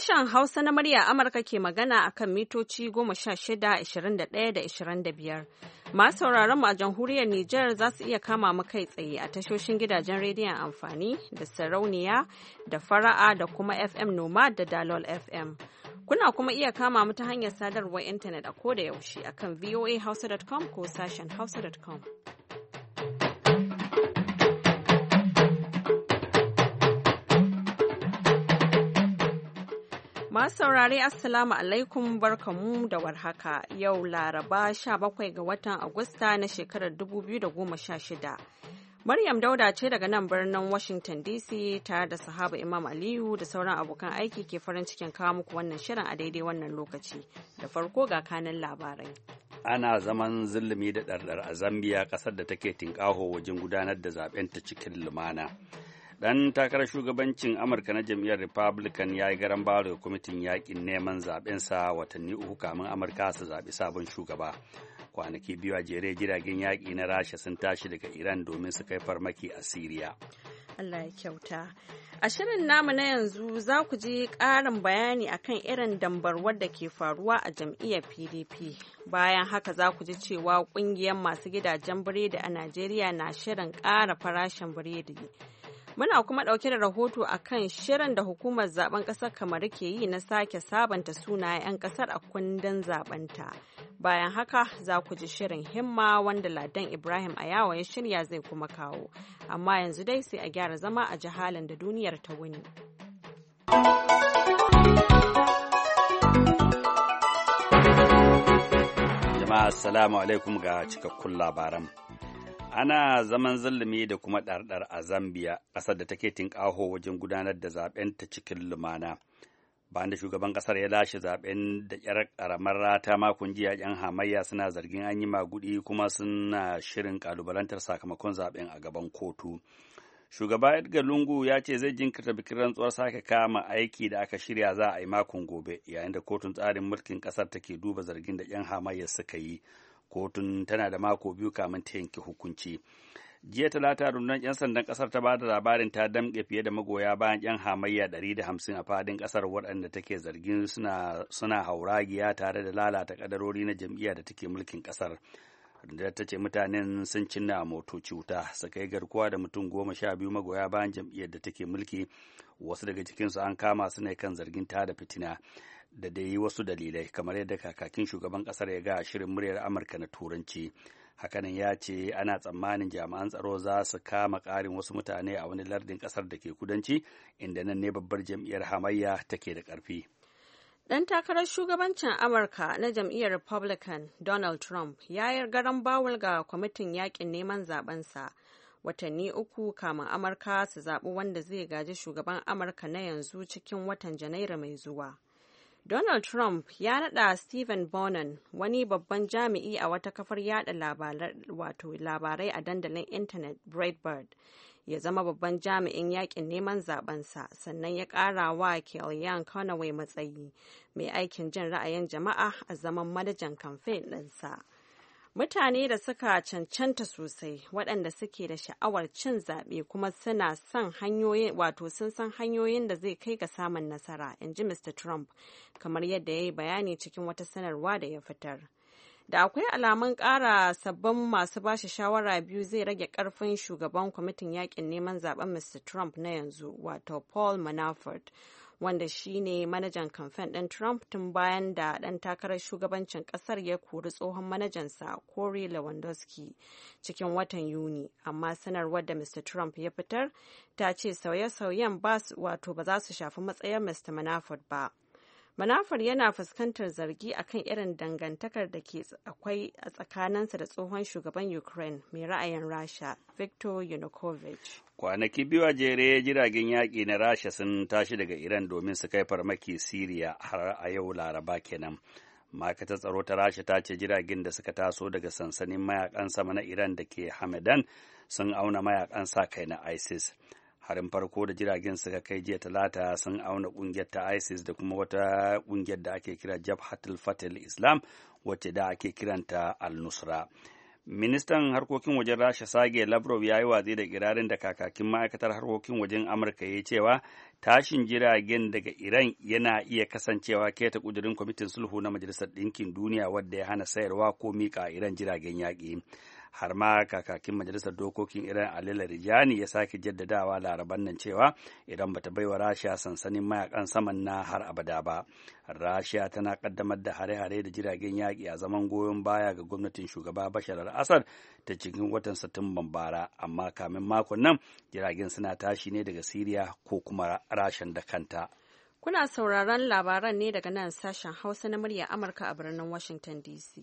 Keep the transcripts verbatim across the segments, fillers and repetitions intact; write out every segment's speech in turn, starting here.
Sashen Hausa na murya Amurka ke magana a kan mitoci goma sha shida, ashirin da ɗaya da ashirin da biyar. Masu sauraron mu a jamhuriyar Nijar za su iya kama mu kai tsaye a tashoshin gidajen rediyon amfani da sarauniya da fara'a da kuma F M Noma da Dalol F M. Kuna kuma iya kama mu ta hanyar sadarwar intanet a koda yaushe a kan voa hausa dot com ko sashen hausa dot com. Masu saurare Assalamu alaikum barkamu da warhaka yau Laraba sha bakwai ga watan Agusta na shekarar dubu biyu da goma sha shida. Maryam Dauda ce daga nan birnin Washington D C tare da sahaba Imam Aliyu da sauran abokan aiki ke farin cikin kawo muku wannan shirin a daidai wannan lokaci. Da farko ga kanan labarai. Ana zaman zulumi da ɗarɗar a Zambia, ƙasar da take tinƙaho wajen gudanar da zaben ta cikin lumana. Dan takarar shugabancin Amurka na jam'iyyar Republican ya yi garan bawa daga kwamitin yakin neman zaɓensa watanni uku kamin Amurka su zaɓi sabon shugaba. Kwanaki biyu a jere jiragen yaƙi na Rasha sun tashi daga Iran domin su kai farmaki a Siriya. Allah ya kyauta. A shirin namu na yanzu za ku ji ƙarin bayani akan irin dambarwar da ke faruwa a jam'iyyar P D P. Bayan haka za ku ji cewa ƙungiyar masu gidajen biredi a Najeriya na shirin ƙara farashin biredi. Muna kuma ɗauke da rahoto a kan shirin da hukumar zaben ƙasar Kamaru ke yi na sake sabanta sunayen 'yan ƙasar a kundin zabenta. Bayan haka za ku ji shirin himma wanda Ladan Ibrahim Ayawa ya shirya zai kuma kawo. Amma yanzu dai sai a gyara zama a ji halin da duniyar ta wuni. Jama'a assalamu alaikum ga cikakkun labaran. Ana zaman zulumi da kuma ɗarɗar a Zambia, ƙasar da take tinƙaho wajen gudanar da zaɓen ta cikin lumana. Bayan da shugaban ƙasar ya lashe zaɓen da ƙyar ƙaramar rata makon jiya, 'yan hamayya suna zargin an yi maguɗi kuma suna shirin ƙalubalantar sakamakon zaɓen a gaban kotu. Shugaba Edgar Lungu ya ce zai jinkirta bikin rantsuwar sake kama aiki da aka shirya za a yi makon gobe, yayin da kotun tsarin mulkin ƙasar take duba zargin da 'yan hamayya suka yi. Kotun tana da mako biyu kamin ta yanke hukunci. Jiya Talata rundunar 'yan sandan kasar ta bada labarin ta damƙe fiye da magoya bayan 'yan hamayya ɗari da hamsin a fadin kasar waɗanda take zargin suna, suna hauragiya tare da lalata kadarori na jam'iyya da take mulkin kasar. Rundunar ta ce mutanen sun cinna motoci wuta, suka yi garkuwa da mutum goma sha biyu magoya bayan jam'iyyar da take mulki, wasu daga cikinsu an kama su ne kan zargin ta da fitina. Da dai wasu dalilai kamar yadda kakakin shugaban kasar ya ga shirin muryar Amurka na Turanci. Hakanan ya ce ana tsammanin jami'an tsaro za su kama ƙarin wasu mutane a wani lardin kasar da ke kudanci, inda nan ne babbar jam'iyyar hamayya take da ƙarfi. Ɗan takarar shugabancin Amurka na jam'iyyar Republican Donald Trump ya yi garan bawul ga kwamitin yakin neman zabensa watanni uku kamin Amurka su zaɓi wanda zai gaji shugaban Amurka na yanzu cikin watan Janairu mai zuwa. Donald Trump ya naɗa Stephen Bannon, wani babban jami'i a wata kafar yada labarai a dandalin intanet Breitbart, ya zama babban jami'in yakin neman zabensa, sannan ya ƙara wa Kellyanne Conway matsayi mai aikin jin ra'ayin jama'a a zaman manajan kamfen ɗinsa. Mutane da suka cancanta sosai waɗanda suke da sha'awar cin zaɓe kuma suna son hanyoyin wato sun san hanyoyin da zai kai ga samun nasara, in ji Mister Trump, kamar yadda ya yi bayani cikin wata sanarwa da ya fitar. Da akwai alamun ƙara sabbin masu bashi shawara biyu zai rage ƙarfin shugaban kwamitin yaƙin neman zaɓen Mister Trump na yanzu, wato Paul Manafort, wanda shi ne manajan kamfen ɗin Trump tun bayan da ɗan takarar shugabancin ƙasar ya kori tsohon manajansa Corey Lewandowski cikin watan Yuni. Amma sanarwar da Mister Trump ya fitar ta ce sauye-sauyen wato ba za su shafi matsayin Mister Manafort ba. Manafort yana fuskantar zargi akan irin dangantakar da ke akwai a tsakaninsa da tsohon shugaban Ukraine mai ra'ayin Rasha, Viktor Yanukovych. Kwanaki biyu a jere jiragen yaƙi na Rasha sun tashi daga Iran domin su kai farmaki Siriya har a yau Laraba kenan. Ma'aikatar tsaro ta Rasha ta ce jiragen da suka taso daga sansanin mayakan sama na Iran da ke Hamadan sun auna mayakan sa kai na ISIS. Harin farko da jiragen suka kai jiya Talata sun auna kungiyar ta ISIS da kuma wata kungiyar da ake kira Jabhatul Fatal Islam wacce da ake kiranta Al-Nusra. Ministan harkokin wajen Rasha Sergei Lavrov ya yi watsi da kirarin da kakakin ma'aikatar harkokin wajen Amurka ya cewa tashin jiragen daga Iran yana iya kasancewa keta kudurin kwamitin sulhu na Majalisar Ɗinkin Duniya wadda ya hana sayarwa ko miƙa Iran jiragen yaƙi. Har ma kakakin Majalisar Dokokin Iran Ali Larijani ya sake jaddadawa Laraban nan cewa idan bata baiwa Rasha sansanin mayakan saman na har abada ba. Rasha tana kaddamar da hare-hare da jiragen yaƙi a zaman goyon baya ga gwamnatin shugaba Bashar al-Assad ta cikin watan Satumban bara, amma kamin makon nan jiragen suna tashi ne daga Siriya ko kuma Rashan da kanta. Kuna sauraron labaran ne daga nan sashen Hausa na murya Amurka a birnin Washington D C.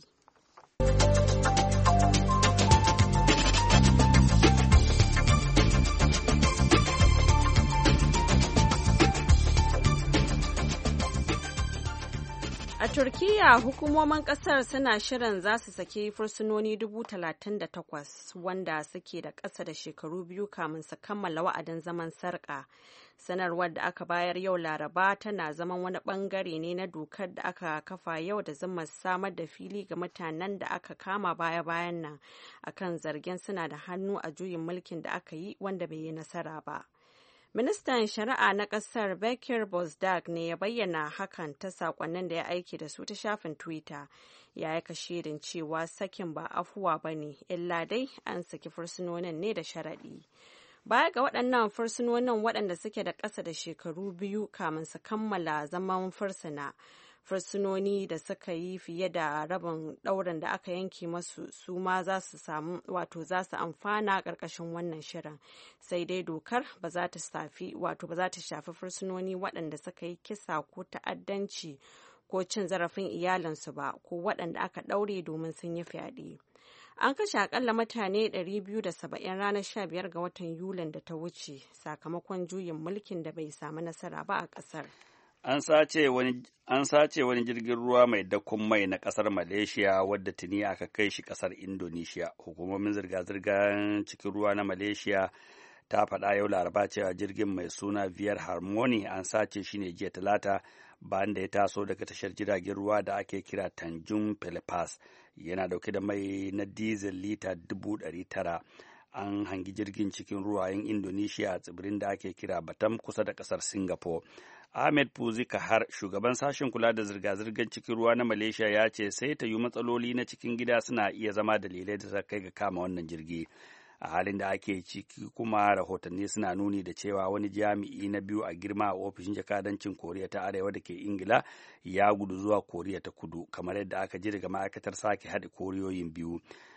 A Turkiyya, hukumomin kasar suna shirin za su saki fursunoni dubu talatin da takwas wanda suke da ƙasa da shekaru biyu kamun su kammala wa'adin zaman sarƙa. Sanarwar da aka bayar yau Laraba tana zaman wani ɓangare ne na dokar da aka kafa yau da zama samar da fili ga mutanen da aka kama baya-bayan nan akan zargin suna da hannu a juyin mulkin da aka yi wanda bai yi nasara ba. Ministan Shari'a na ƙasar Bekir Bozdag ne ya bayyana hakan ta saƙonnin da ya aiki da su ta shafin Twitter. Ya yi kashedin cewa sakin ba afuwa ba ne, illa dai an saki fursunonin ne da sharaɗi. Baya ga waɗannan fursunonin waɗanda suke da ƙasa da shekaru biyu kamin su kammala zaman fursuna. Fursunoni da suka yi fiye da rabin ɗaurin da aka yanke masu su ma za su samu wato za su amfana ƙarƙashin wannan shirin, sai dai dokar ba za ta shafi wato ba za ta shafi fursunoni waɗanda suka yi kisa ko ta'addanci ko cin zarafin iyalinsu ba ko waɗanda aka ɗaure domin sun yi fyaɗe. An kashe akalla mutane ɗari biyu da saba'in ranar sha biyar ga watan Yulin da ta wuce sakamakon juyin mulkin da bai samu nasara ba a ƙasar. An sace wani an sace wani jirgin ruwa mai dakon mai na kasar Malaysia wadda tuni aka kai shi kasar Indonesia. Hukumomin zirga-zirgar cikin ruwa na Malaysia ta faɗa yau Laraba cewa jirgin mai suna Viyar Harmony an sace shi ne jiya Talata bayan da ya taso daga tashar jiragen ruwa da ake kira Tanjung Pelepas. Yana dauke da mai na diesel lita dubu ɗari tara. An hangi jirgin cikin ruwayen Indonesia a tsibirin da ake kira Batam kusa da kasar Singapore. Ahmed Puzi Kahar, shugaban sashen kula da zirga-zirgar cikin ruwa na Malaysia, ya ce sai ta yi matsaloli na cikin gida suna iya zama dalilai da suka kai ga kama wannan jirgi. A halin da ake ciki kuma rahotanni suna nuni da cewa wani jami'i na biyu a girma a ofishin jakadancin Koriya ta Arewa da ke Ingila ya gudu zuwa Koriya ta Kudu, kamar yadda aka ji daga ma'aikatar sake haɗe Koriyoyin biyu.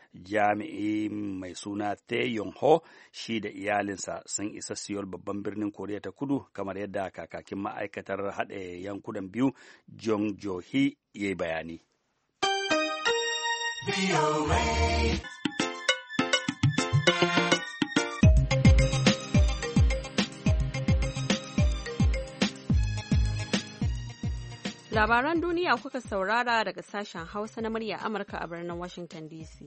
Jami'i mai suna Tae Yong Ho shi da iyalinsa sun isa Seoul babban birnin Koriya ta Kudu, kamar yadda kakakin ma'aikatar haɗe yankunan biyu Jong Jo-hee ya yi bayani. Labaran duniya kuka saurara daga sashen Hausa na murya Amurka a birnin Washington D C.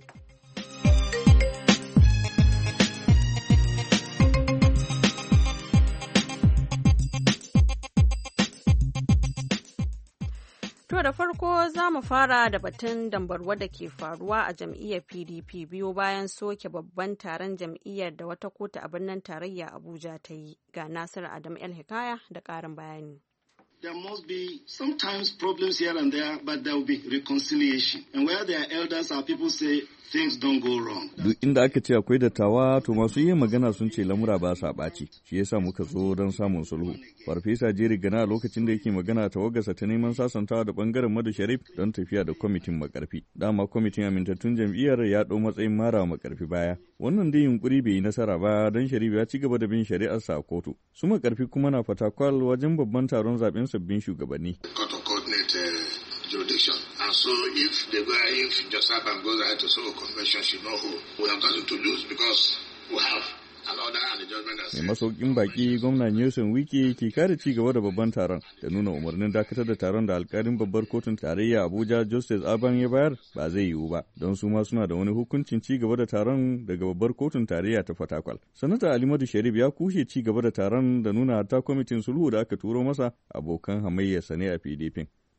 To da farko za mu fara da batun dambarwa da ke faruwa a jam'iyyar P D P biyu bayan soke babban taron jam'iyyar da wata kotu a birnin tarayya Abuja ta yi. Ga Nasiru Adam El Hikaya da ƙarin bayani. There must be sometimes problems here and there, but there will be reconciliation. And where there are elders, our people say things don't go wrong. Duk inda aka ce akwai dattawa, to masu yin magana sun ce lamura ba sa ɓaci. Shi yasa muka zo don samun sulhu. Farfesa Jerry Gana lokacin da yake magana ta wagarsa ta neman sasantawa da bangaren Madu Sharif don tafiya da kwamitin makarfi. Dama kwamitin amintattun jam'iyyar ya ɗau matsayin mara makarfi baya. Wannan dai yunkuri bai yi nasara ba don Sharif ya ci gaba da bin shari'arsa a kotu. Su makarfi kuma na Fatakwal wajen babban taron zaben sabbin shugabanni. Jurisdiction. And so if they go, if Josaban goes ahead to Seoul Convention, she know who we have nothing to lose because we have an order and a judgment that says. Mai masaukin baki gwamna Nyesom Wike ke kare ci gaba da babban taron da nuna umarnin dakatar da taron da alkalin babbar kotun tarayya Abuja Justice Aban ya bayar ba zai yiwu ba don su ma suna da wani hukuncin ci gaba da taron daga babbar kotun tarayya ta Fatakwal. Sanata Alimadu Sharif ya kushe ci gaba da taron da nuna ta kwamitin sulhu da aka turo masa abokan hamayyarsa ne a P D P.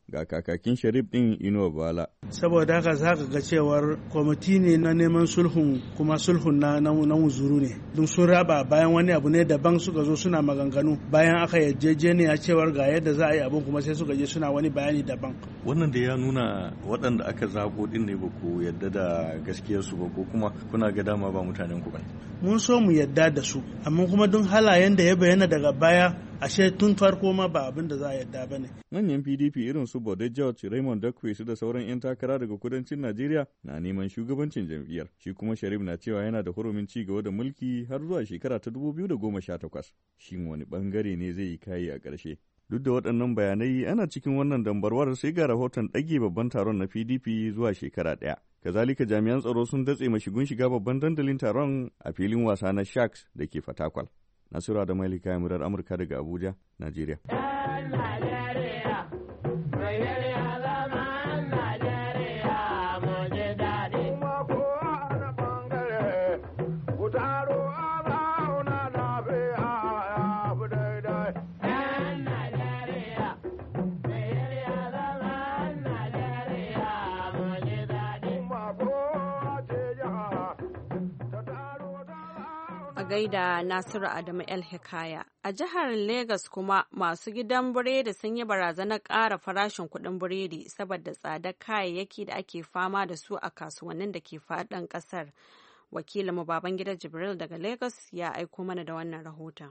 Ga kakakin Sharif ɗin Inuwa Bala. Saboda haka za ka ga cewar kwamiti ne na neman sulhun kuma sulhun na na wuzuru ne. Don sun raba bayan wani abu ne daban suka zo suna maganganu bayan aka yarjejeniya cewar ga yadda za a yi abin kuma sai suka je suna wani bayani daban. Wannan da ya nuna waɗanda aka zaɓo ɗin ne ba ku yadda da gaskiyarsu ba ko kuma kuna ga dama ba mutanen ku ba. Mun so mu yadda da su amma kuma don halayen da ya bayyana daga baya ashe tun farko ma ba abin da za a yadda ba ne. Manyan P D P irin su Bode George, Raymond Dakwe su da sauran 'yan takara daga kudancin Najeriya na neman shugabancin jam'iyyar. Shi kuma Sharif na cewa yana da hurumin ci gaba da mulki har zuwa shekara ta dubu biyu da goma sha takwas. Shin wani bangare ne zai yi kayi a ƙarshe? Duk da waɗannan bayanai ana cikin wannan dambarwar sai ga rahoton ɗage babban taron na P D P zuwa shekara ɗaya. Kazalika jami'an tsaro sun datse mashigun shiga babban dandalin taron a filin wasa na Sharks da ke Fatakwal. Nasiru da Malika murar Amurka daga Abuja, Najeriya. gaida Nasiru Adamu El Hikaya. A jihar Legas kuma masu gidan biredi sun yi barazanar ƙara farashin kuɗin biredi saboda tsadar kayayyaki da ake fama da su a kasuwannin da ke faɗin ƙasar. Wakilinmu Babangida Jibril daga Legas ya aiko mana da wannan rahoton.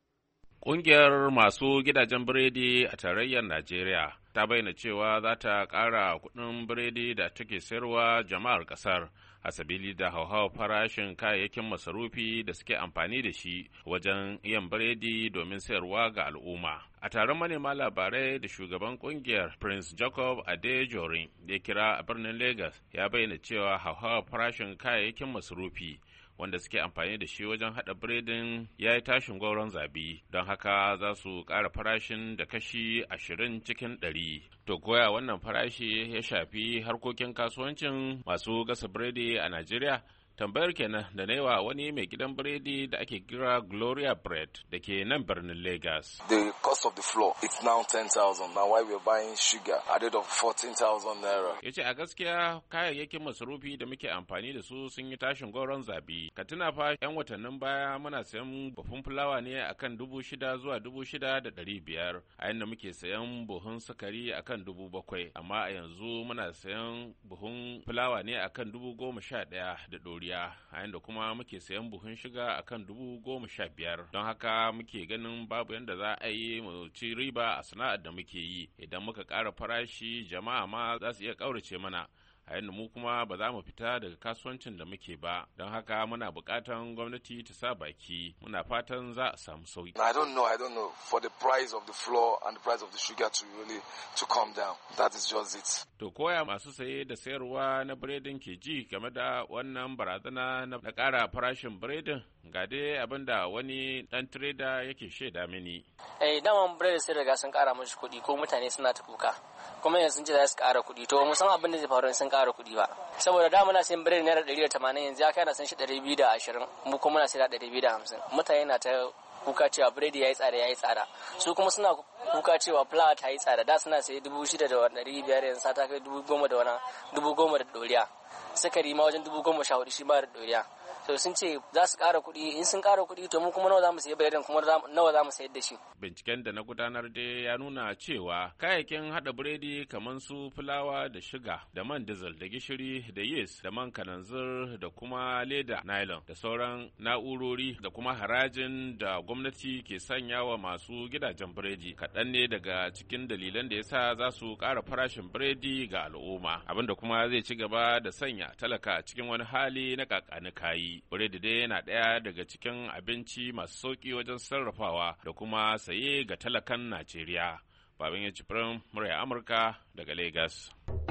Ƙungiyar masu gidajen biredi a tarayyar Najeriya ta bayyana cewa za ta ƙara kuɗin biredi da take sayarwa jama'ar ƙasar a sabili da hauhawar farashin kayayyakin masarufi da suke amfani da shi wajen yin biredi domin sayarwa ga al'umma. A taron manema labarai da shugaban ƙungiyar Prince Jacob Adejorin da ya kira a birnin Lagos ya bayyana cewa hauhawar farashin kayayyakin masarufi wanda suke amfani da shi wajen haɗa biredin ya yi tashin gwauron zabi, don haka za su ƙara farashin da kashi ashirin cikin ɗari. To koya wannan farashi ya shafi harkokin kasuwancin masu gasa biredi a Najeriya? Tambayar kenan da na yi wa wani mai gidan biredi da ake kira Gloria Bread da ke nan birnin Lagos. The cost of the flour it's now ten thousand. Now why we're buying sugar at rate of fourteen thousand naira. Ya ce a gaskiya kayayyakin masarufi da muke amfani da su sun yi tashin goron zabi. Ka tuna fa yan watannin baya muna sayan buhun fulawa ne akan dubu shida zuwa dubu shida da ɗari biyar, a yanda muke sayan buhun sukari akan dubu bakwai, amma a yanzu muna sayan buhun fulawa ne akan dubu goma sha ɗaya da ɗori. a yanda kuma muke sayan buhun shiga akan dubu goma sha biyar. Don haka muke ganin babu yadda za a yi mu ci riba a sana'ar da muke yi. Idan muka ƙara farashi jama'a ma za su iya ƙaurace mana, a yanda mu kuma ba za mu fita daga kasuwancin da muke ba. Don haka muna buƙatan gwamnati ta sa baki, muna fatan za a samu sauki. I don't know, I don't know for the price of the flour and the price of the sugar to really to come down. That is just it. To koya masu saye da sayarwa na biredin ke ji game da wannan barazana na ƙara farashin biredin? Ga dai abin da wani ɗan tireda yake shaida mini. Eh, daman biredin sai riga sun ƙara mashi kuɗi ko mutane suna ta kuka. Kuma yanzu sun ce za su ƙara kuɗi, to mu san abin da zai faru sun ƙara kuɗi ba. Saboda da muna sayan biredi naira ɗari da tamanin, yanzu ya kai na san shi ɗari biyu da ashirin, mu kuma muna sayar da ɗari biyu da hamsin. Mutane na ta kuka cewa biredi ya yi tsada ya yi tsada, su kuma suna kuka cewa fulawa ta yi tsada. Da suna sayi dubu shida da ɗari biyar, yanzu ta kai dubu goma da wani dubu goma da ɗoriya. Sukari ma wajen dubu goma sha hudu shi ba da ɗoriya. To sun ce za su ƙara kuɗi, in sun ƙara kuɗi to mu kuma nawa za mu sayi biredin kuma nawa za mu sayar da shi. Binciken da na gudanar dai ya nuna cewa kayayyakin haɗa biredi kamar su fulawa da shiga da man dizal da gishiri da yeast da man kananzir da kuma leda nylon da sauran na'urori da kuma harajin da gwamnati ke sanya wa masu gidajen biredi kaɗan ne daga cikin dalilan da yasa za su ƙara farashin biredi ga al'umma, abinda kuma zai ci gaba da sanya talaka cikin wani hali na kakani kayi. Biredi dai yana ɗaya daga cikin abinci masu sauƙi wajen sarrafawa da kuma saye ga talakan Najeriya. Babin ya cifirin murya Amurka daga Legas.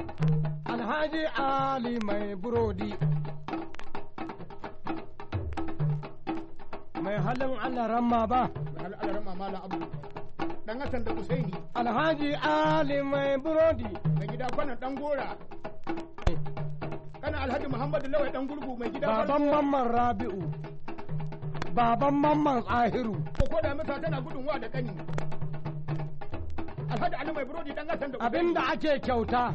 Alhaji Ali mai burodi, mai halin Allah ramma ba, mai halin Allah ramma mala abu. Dan Hassan da Usaini. Alhaji Ali mai burodi, mai gida kwanan dan gora. Kana Alhaji Muhammadu Lawai dan gurgu mai gida. Baban Mamman Rabi'u. Baban Mamman Ahiru. Ko da mata tana gudunwa da kani. Alhaji Ali mai burodi dan gasan da abinda ake kyauta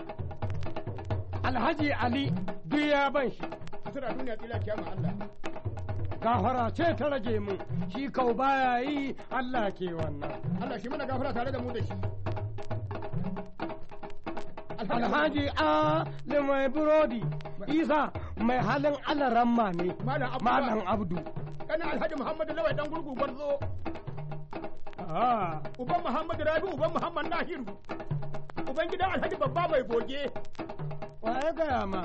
Alhaji Ali duk ya ban shi asira duniya kila kiyama Allah gafara ce ta rage mu shi kau baya yi Allah ke wannan Allah shi mana gafara tare da mu da shi Alhaji Ali mai burodi Isa mai halin alaramma ne Malam Abdu kana Alhaji Muhammadu Lawai dan gurgu gwarzo ah uban Muhammadu Rabi uban Muhammad Nahiru uban gidan Alhaji babba mai goge waye ga ma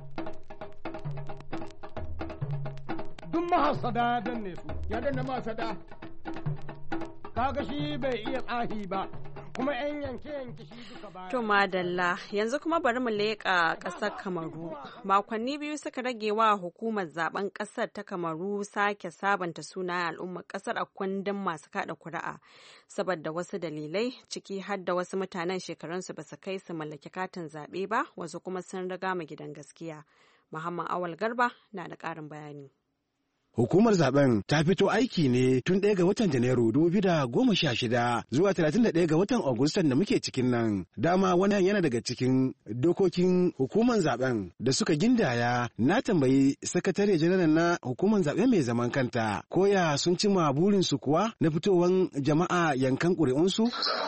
duk mahasada dan ne su ya danna mahasada kaga shi bai iya tsahi ba kuma yan yanke yanke shi duka baya. To madalla yanzu kuma bari mu leƙa ƙasar Kamaru. Makonni biyu suka rage wa hukumar zaben ƙasar ta Kamaru sake sabanta sunayen al'ummar ƙasar a kundin masu kaɗa kuri'a saboda wasu dalilai ciki har da wasu mutanen shekarunsu ba su kai su mallaki katin zaɓe ba wasu kuma sun riga mu gidan gaskiya. Muhammad Awal Garba na da ƙarin bayani. Hukumar zaben ta fito aiki ne tun ɗaya ga watan Janairu dubu biyu da goma sha shida zuwa talatin da ɗaya ga watan Agustan da muke cikin nan. Dama wannan yana daga cikin dokokin hukumar zaben da suka gindaya. Na tambayi sakatare janar na hukumar zaben mai zaman kanta. Koya sun cimma burinsu kuwa na fitowar jama'a yankan ƙuri'unsu?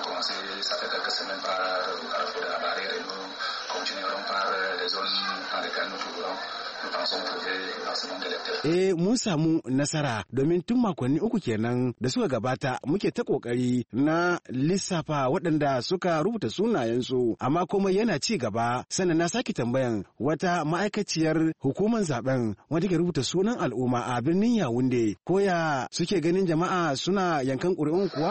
Eh mun samu nasara domin tun makonni uku kenan da suka gabata muke ta kokari na lissafa waɗanda suka rubuta sunayensu amma komai yana ci gaba sannan na sake tambayan wata ma'aikaciyar hukumar zaben wanda ke rubuta sunan al'umma a birnin Yaounde koya suke ganin jama'a suna yankan ƙuri'un kuwa?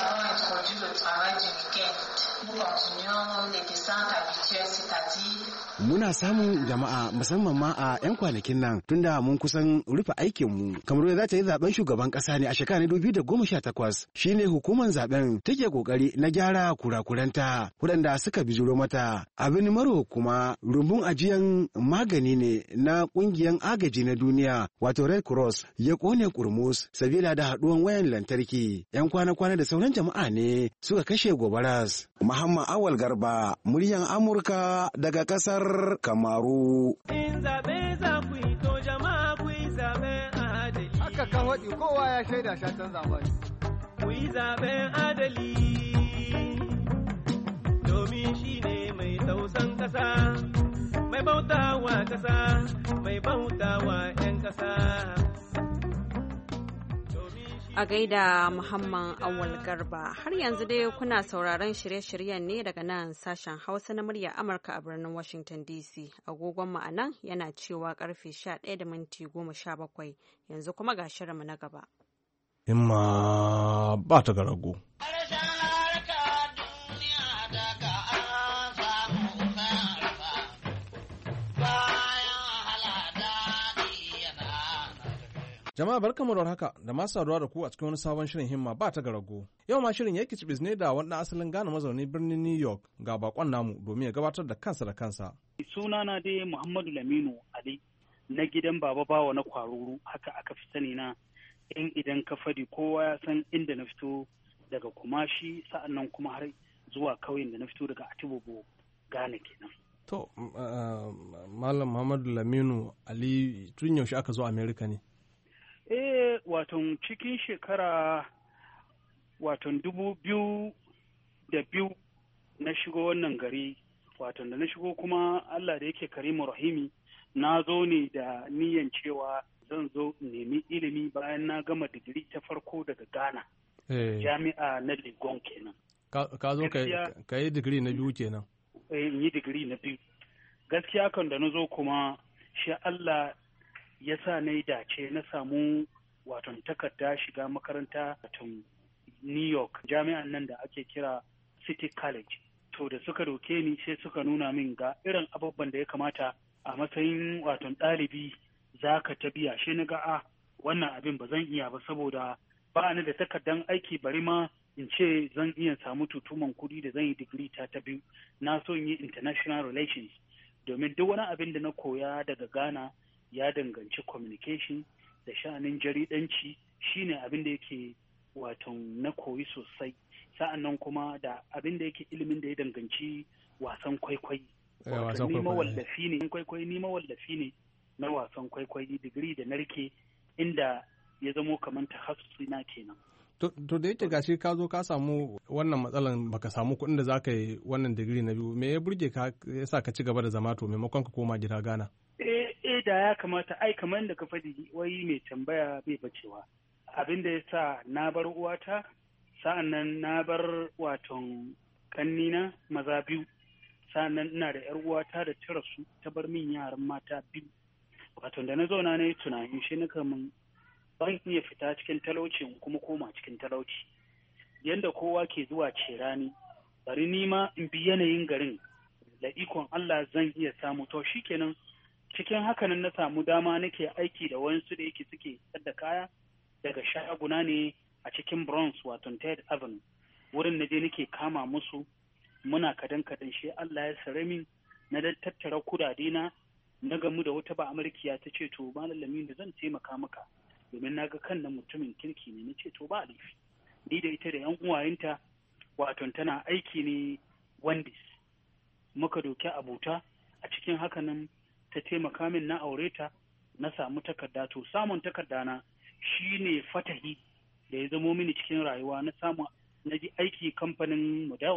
Muna samun jama'a musamman ma a 'yan kwanakin nan tunda mun kusan rufe aikinmu. Kamaru za ta yi zaben shugaban ƙasa ne a shekarar dubu biyu da goma sha takwas. Shi ne hukumar zaben take ƙoƙari na gyara kurakuranta waɗanda suka bijiro mata. Abin maro kuma rumbun ajiyan magani ne na ƙungiyar agaji na duniya wato Red Cross ya ƙone kurmus sabila da haɗuwan wayan lantarki. 'Yan kwana-kwana da sauran jama'a ne suka kashe gobaras. Muhammad Awal Garba, muryan Amurka daga ƙasar Kamaru. In zaɓe za ku yi to jama'a ku yi zaɓen adali. Haka kan waɗi kowa ya shaida shatan zamani. Ku yi zaɓen adali domin shi ne mai tausan ƙasa, mai bautawa ƙasa, mai bautawa 'yan ƙasa. A gaida Muhammad Awal Garba, har yanzu dai kuna sauraron shirye-shiryen ne daga nan sashen Hausa na murya Amurka a birnin Washington D C. Agogon mu anan yana cewa karfe sha ɗaya da minti goma sha bakwai. Yanzu kuma ga shirinmu na gaba. Himma ba ta garago. Jama'a barkamu da haka da masu saduwa da ku a cikin wani sabon shirin himma ba ta garago. Yau ma shirin yake cibis ne da wani asalin Ghana mazauni birnin New York ga bakon namu domin ya gabatar da kansa da kansa. Sunana dai Muhammadu Laminu Ali na gidan Baba Bawa na Kwaruru, haka aka fi sani na in idan ka fadi kowa ya san inda na fito daga Kumashi sa'annan kuma har zuwa kauyen da na fito daga Atibobo Ghana kenan. To uh, Malam Muhammadu Laminu Ali tun yaushe aka zo America ne? Eh, waton cikin shekara waton dubu biyu da biyu na shigo wannan gari, waton da na shigo kuma Allah da yake Karimu Rahimi na zo ne da niyan cewa zan zo nemi ilimi bayan na gama digiri ta farko daga Ghana. Eh. Jami'a na Legon kenan. Ka zo ka yi digiri na biyu kenan? Eh, in yi digiri na biyu. Gaskiya kan da na zo kuma shi Allah ya sa na yi dace na samu waton takarda shiga makaranta waton New York, jami'an nan da ake kira City College. To da suka doke ni sai suka nuna min ga irin abubuwan da ya kamata a matsayin waton ɗalibi za ka ta biya. Shi na ga a wannan abin ba zan iya ba saboda ba ni da takardan aiki bari ma in ce zan iya samu tutuman kuɗi da zan yi digiri ta ta biyu. Na so in yi international relations domin duk wani abin da na koya daga Ghana ya danganci communication da sha'anin jaridanci shine abin da yake wato na koyi sosai. sa'annan kuma da abin da yake ilimin da ya danganci wasan kwaikwayi. Wasan ni mawallafi ne kwaikwayi ni mawallafi ne na wasan kwaikwayi digiri da narke inda ya zamo kamar tahassusi na kenan. To da yake gashi ka zo ka samu wannan matsalan baka samu kuɗin da za ka yi wannan digiri na biyu, me ya burge ka ya sa ka ci gaba da zama to maimakon ka koma gida Ghana? Eh eh da ya kamata ai kamar da ka faɗi wai mai tambaya bai bacewa. Abin da ya sa na bar uwata sa'an nan na bar waton kannina maza biyu, sa'an nan ina da ‘yar uwata da ta rasu ta bar min yaran mata biyu. Waton da na zauna na yi tunani shi na kamun ban iya fita cikin talauci kuma koma cikin talauci. Yanda kowa ke zuwa cerani, bari ni ma in bi yanayin garin da ikon Allah zan iya samu. To shikenan cikin hakanan na samu dama nake aiki da wayansu da yake suke da kaya daga shaguna ne a cikin Bronx wato Third Avenue. Wurin na je nake kama musu muna kadan kadan shi Allah ya sare min na da tattara kudade na na gamu da wata ba Amurkiya ta ce to malamin da zan taimaka maka domin na ga kan nan mutumin kirki ne na ce to ba laifi. Ni da ita da yan uwayenta wato tana aiki ne Wendy's. Muka doki abuta a cikin hakanan ta taimaka min na aure ta na samu takarda. To samun takarda na shine fatahi da ya zamo mini cikin rayuwa. Na samu na ji aiki kamfanin Model,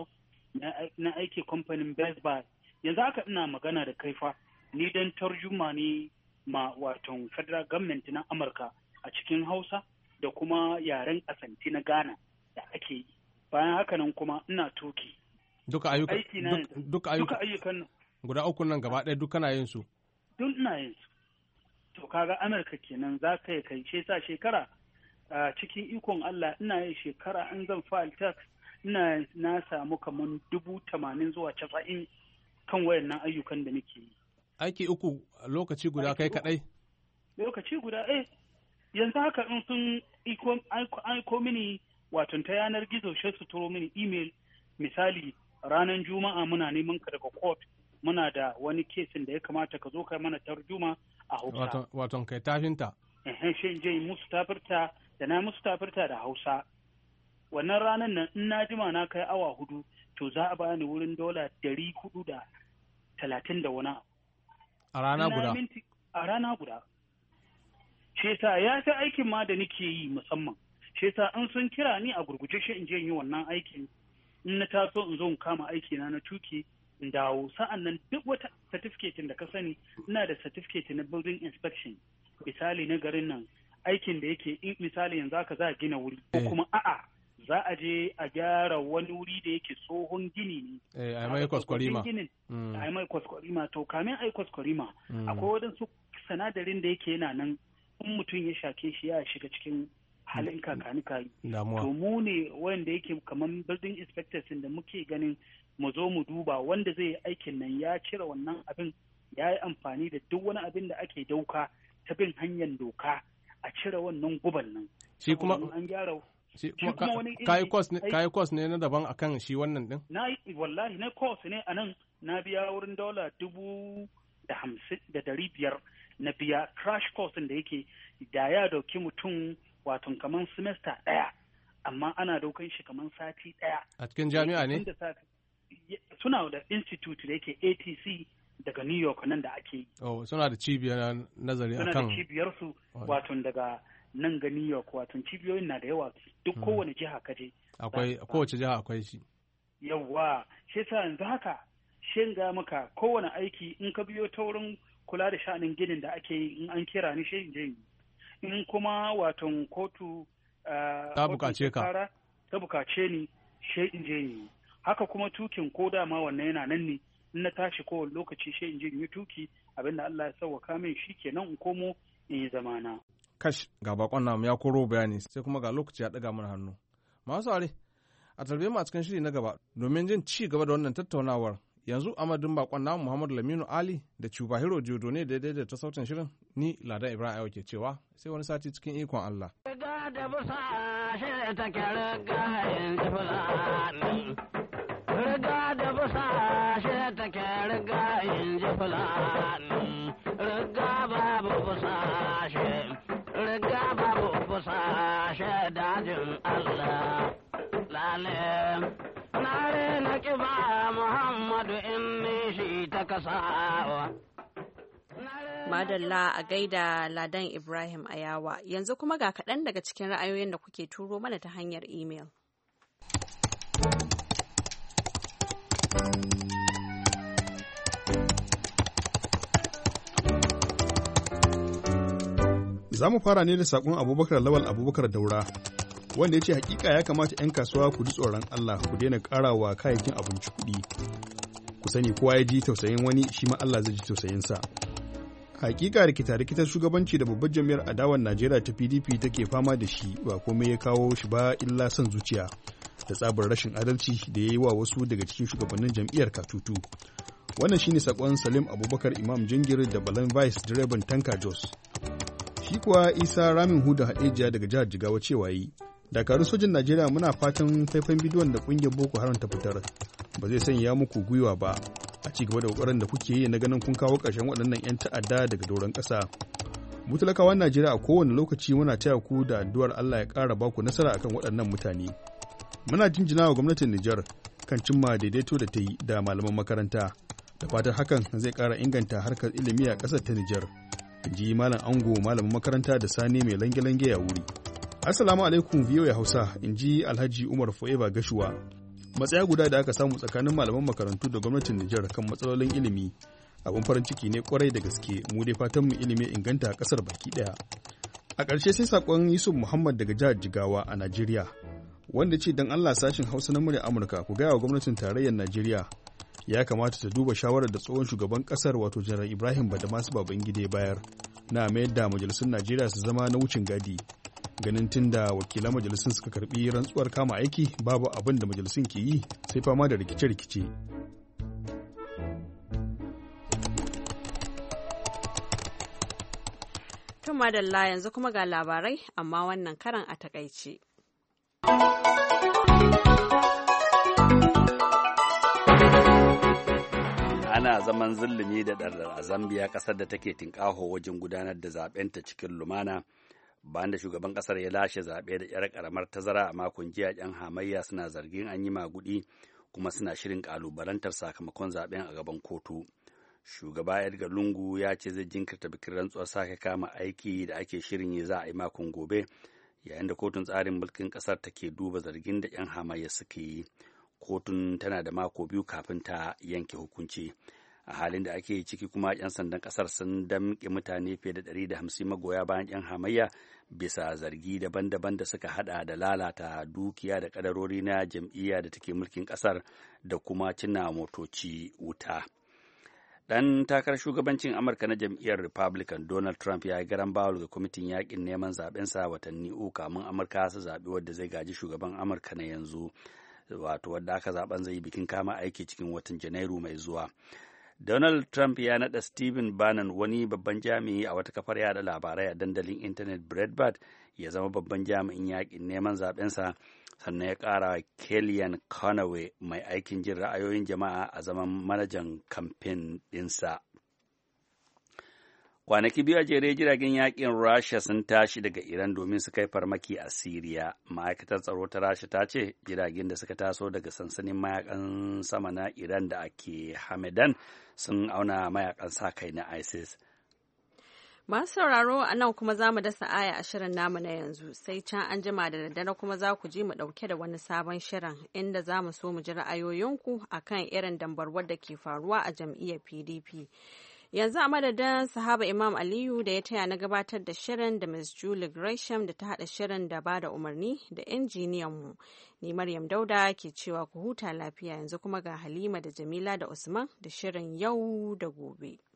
na aiki kamfanin Best Buy. Yanzu haka ina magana da kaifa ni dan tarjuma ne ma wato federal government na Amurka a cikin Hausa da kuma yaren asanti na Ghana da ake yi. Bayan haka nan kuma ina tuki. Duka ayyukan duka ayyukan guda uku nan gaba ɗaya duk kana yin su. Duk ina yin su. To kaga Amurka kenan za ka yi kai ce sa shekara a cikin ikon Allah ina yin shekara an zan file tax ina na samu kaman dubu tamanin zuwa casa'in kan wayannan ayyukan da nake yi. Aiki uku lokaci guda kai kadai? Lokaci guda eh yanzu haka in sun aiko mini wato ta yanar gizo shi su turo mini email misali ranar juma'a muna neman ka daga court muna da wani kesin da ya kamata ka zo kai mana tarjuma a Hausa. Wato kai tafinta? Eh shi je musu tafirta da na musu tafirta da Hausa. Wannan ranar nan in na jima na kai awa hudu to za a bani wurin dola dari hudu da talatin da wani. A rana guda? A rana guda. Shi yasa ya fi aikin ma da nake yi musamman. Shi yasa in sun kira ni a gurguje shi in je yi wannan aikin in na taso in zo in kama aiki na na tuki in dawo. Sa'an nan duk wata certificate da ka sani ina da certificate na building inspection. Misali na garin nan aikin da yake in misali yanzu aka za a gina wuri ko kuma a'a za a je a gyara wani wuri da yake tsohon gini ne. Eh, a mai kwaskwarima. A mai kwaskwarima to kamin ai kwaskwarima akwai wadansu sanadarin da yake yana nan in mutum ya shake shi ya shiga cikin halin kakani kayi. To mu ne wanda yake kamar building inspectors da muke ganin mu zo mu duba wanda zai yi aikin nan ya cire wannan abin ya yi amfani da duk wani abin da ake dauka ta bin hanyar doka a cire wannan guban nan. Shi kuma an gyara shi kuma kayi course ne kayi course ne na daban akan shi wannan din? Na yi wallahi na course ne anan na biya wurin dola dubu da hamsin da dari biyar na biya crash course da yake da ya dauki mutum wato kaman semester daya amma ana daukan shi kaman sati daya. A cikin jami'a ne? Suna da institute da yake A T C daga New York nan da ake yi. Oh, suna da cibiyar nazari akan. Suna da cibiyar su wato daga nan ga New York wato cibiyoyin na da yawa duk kowane jiha kaje. Akwai kowace jiha akwai shi. Yawwa, shi yasa yanzu haka shin ga maka kowane aiki in ka biyo ta wurin kula da sha'anin ginin da ake yi in an kira ni shi je in kuma wato kotu ta bukace ka ta bukace ni shi in je ni haka kuma tukin ko dama wannan yana nan ne in na tashi kowane lokaci shi in je yi tuki abinda Allah ya sauwaka min shi kenan in komo in yi zamana. Kash ga bakon namu ya koro bayani sai kuma ga lokaci ya daga mana hannu. Masu are a tarbe mu a cikin shiri na gaba domin jin ci gaba da wannan tattaunawar. Yanzu amadin bakon namu Muhammadu Laminu Ali da Chubahiro Jodo ne daidai da ta sautin shirin ni Ladan Ibrahim Ayo ke cewa sai wani sati cikin ikon Allah. Riga da busa shi ta riga yin fulani. Riga da busa shi ta riga yin fulani. Riga babu busa shi. Riga babu busa shi dajin Allah. Lale kasawa. Madalla a gaida Ladan Ibrahim Ayawa. Yanzu kuma ga kaɗan daga cikin ra'ayoyin da kuke turo mana ta hanyar imel. Za mu fara ne da saƙon Abubakar Lawal Abubakar Daura, wanda ya ce hakika ya kamata 'yan kasuwa ku ji tsoron Allah ku daina ƙara wa kayayyakin abinci kuɗi. Ku sani kowa ya ji tausayin wani shi ma Allah zai ji tausayinsa. Hakika rikita-rikitar shugabanci da babbar jami'ar adawar Najeriya ta P D P take fama da shi ba komai ya kawo shi ba illa son zuciya da tsabar rashin adalci da ya yi wa wasu daga cikin shugabannin jam'iyyar katutu. Wannan shine sakon Salim Abubakar Imam Jingir da Balan Vice direban Tanka Jos. Shi kuwa Isa Ramin Huda Hadejiya daga jihar Jigawa cewa yi, dakarun sojin Najeriya muna fatan faifan bidiyon da kungiyar Boko Haram ta fitar ba zai sanya muku gwiwa ba a ci gaba da kokarin da kuke yi na ganin kun kawo ƙarshen waɗannan 'yan ta'adda daga doron ƙasa. Mu talakawan Najeriya a kowane lokaci muna taya ku da addu'ar Allah ya ƙara ba ku nasara akan waɗannan mutane. Muna jinjina wa gwamnatin Nijar kan cimma daidaito da ta yi da malaman makaranta, da fatan hakan zai ƙara inganta harkar ilimi a ƙasar ta Nijar. In ji Malam Ango malamin makaranta da Sani mai lange-lange a wuri. Assalamu alaikum V O A Hausa, in ji Alhaji Umar Forever Gashuwa. Matsaya guda da aka samu tsakanin malaman makarantu da gwamnatin Nijar kan matsalolin ilimi abin farin ciki ne kwarai da gaske, mu dai fatan mu ilimi inganta a kasar baki daya. A ƙarshe sai sakon Yusuf Muhammad daga jihar Jigawa a Najeriya, wanda ce dan Allah sashin Hausa na murya Amurka ku gaya wa gwamnatin tarayyar Najeriya ya kamata ta duba shawarar da tsohon shugaban kasar wato Janar Ibrahim Badamasu Babangida ya bayar na mayar da majalisun Najeriya su zama na wucin gadi. Ganin tun da wakilan majalisun suka karbi rantsuwar kama aiki babu abin da majalisun ke yi sai fama da rikice-rikice. Tun madalla yanzu kuma ga labarai amma wannan karan a takaice. Ana zaman zulumi da ɗarɗar a Zambiya, ƙasar da take tinƙaho wajen gudanar da zaɓenta cikin lumana. Bayan da shugaban kasar ya lashe zaɓe da yar karamar tazara a makon jiya, yan hamayya suna zargin an yi magudi kuma suna shirin kalubalantar sakamakon zaɓen a gaban kotu. Shugaba Edgar Lungu ya ce zai jinkirta bikin rantsuwar sake kama aiki da ake shirin yi za a yi makon gobe, yayin da kotun tsarin mulkin kasar take duba zargin da yan hamayya suke yi. Kotun tana da mako biyu kafin ta yanke hukunci. A halin da ake ciki kuma 'yan sandan kasar sun damƙe mutane fiye da ɗari da hamsin magoya bayan 'yan hamayya bisa zargi daban-daban da suka hada da lalata dukiya da kadarori na jam'iyya da take mulkin kasar da kuma cinna motoci wuta. Dan takarar shugabancin Amurka na jam'iyyar Republican Donald Trump ya yi garan bawul ga kwamitin yakin neman zaɓensa watanni uku kamun Amurka su zaɓi wadda zai gaji shugaban Amurka na yanzu, wato wadda aka zaɓen zai yi bikin kama aiki cikin watan Janairu mai zuwa. Donald Trump ya naɗa Stephen Bannon, wani babban jami'i a wata kafar yada labarai a dandalin intanet Breitbart, ya zama babban jami'in yakin neman zaɓensa, sannan ya ƙara Kellyanne Conway mai aikin jin ra'ayoyin jama'a a zaman manajan kamfen ɗinsa. Kwanaki biyu a jere jiragen yakin Rasha sun tashi daga Iran domin su kai farmaki a Siriya. Ma'aikatar tsaro ta Rasha ta ce jiragen da suka taso daga sansanin mayakan sama na Iran da ake Hamadan sun auna mayakan sa kai na ISIS. Masu sauraro a nan kuma za mu dasa aya a shirin namu na yanzu, sai can an jima da daddare kuma za ku ji mu ɗauke da wani sabon shirin inda za mu so mu ji ra'ayoyinku a kan irin dambarwar da ke faruwa a jam'iyyar P D P. Yanzu a madadin sahaba Imam Aliyu da ya taya na gabatar da shirin da Miss Julie Gresham da ta haɗa shirin da ba da umarni da injiniyanmu. Ni Maryam Dauda ke cewa ku huta lafiya, yanzu kuma ga Halima da Jamila da Usman da shirin yau da gobe.